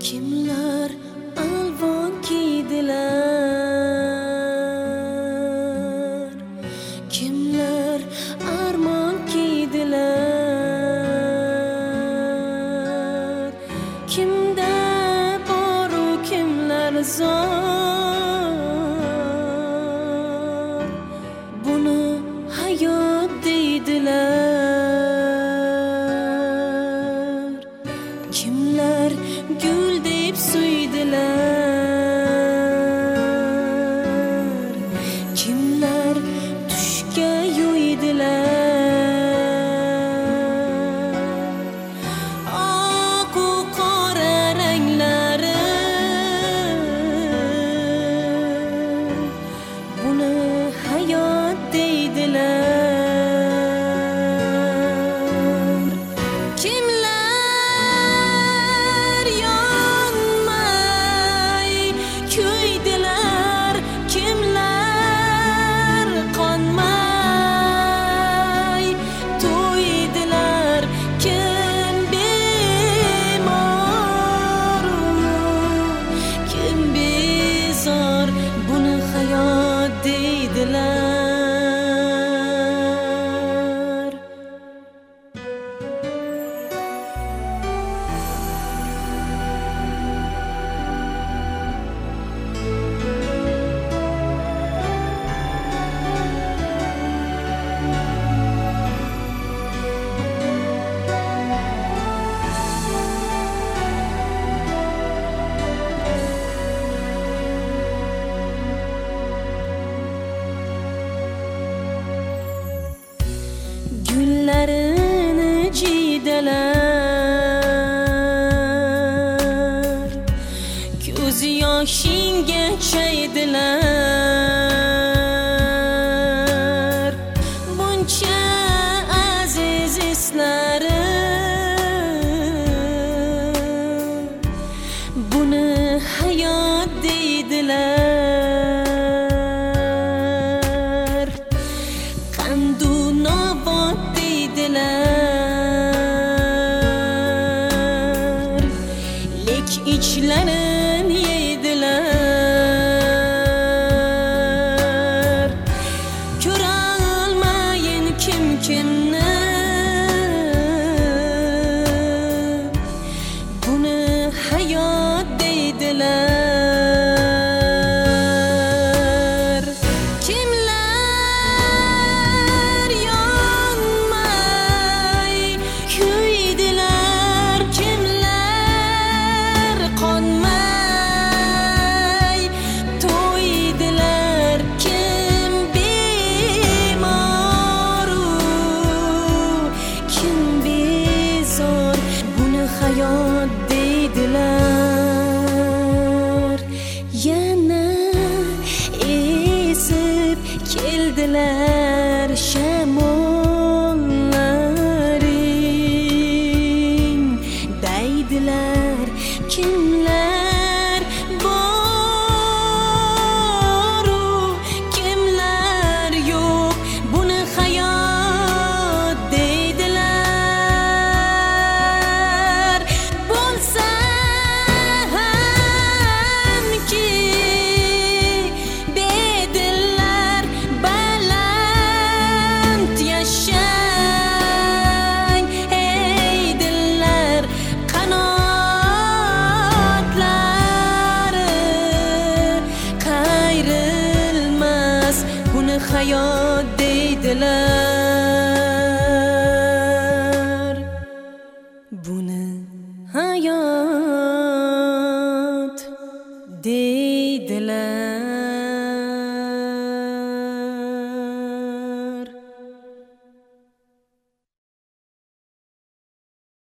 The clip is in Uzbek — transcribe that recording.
Kimlar alvon kiydilar, kimlar armon kiydilar, kimda boru kimlar zor, buni hayot deydilar. Kimlar gul deb suydilar, kimlar tushga yo'ydilar. Oq u qora ranglari buni hayot deydilar. Gullarini jiydalar, ko'z yoshingga chaydilar. Buncha aziz eslari buni hayot deydilar. Qandu nobod deydilar, lek ichlarin yeydilar. Ko'rolmayin kim kimni, buni hayot deydilar. Hayot deydilar. Yana esib keldilar shamollaring deydilar. Kimlar boru kimlar yo'q, buni hayot deydilar. Bo'lsanki bedillar baland yashang, ey dillar qanotlari qayrilmas, buni hayot deydilar. Buni hayot